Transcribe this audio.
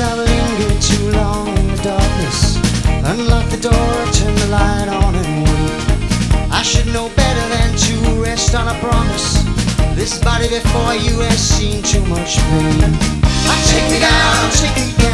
I've lingered too long in the darkness. Unlock the door, turn the light on and wait. I should know better than to rest on a promise. This body before you has seen too much pain. Take me down, take me down.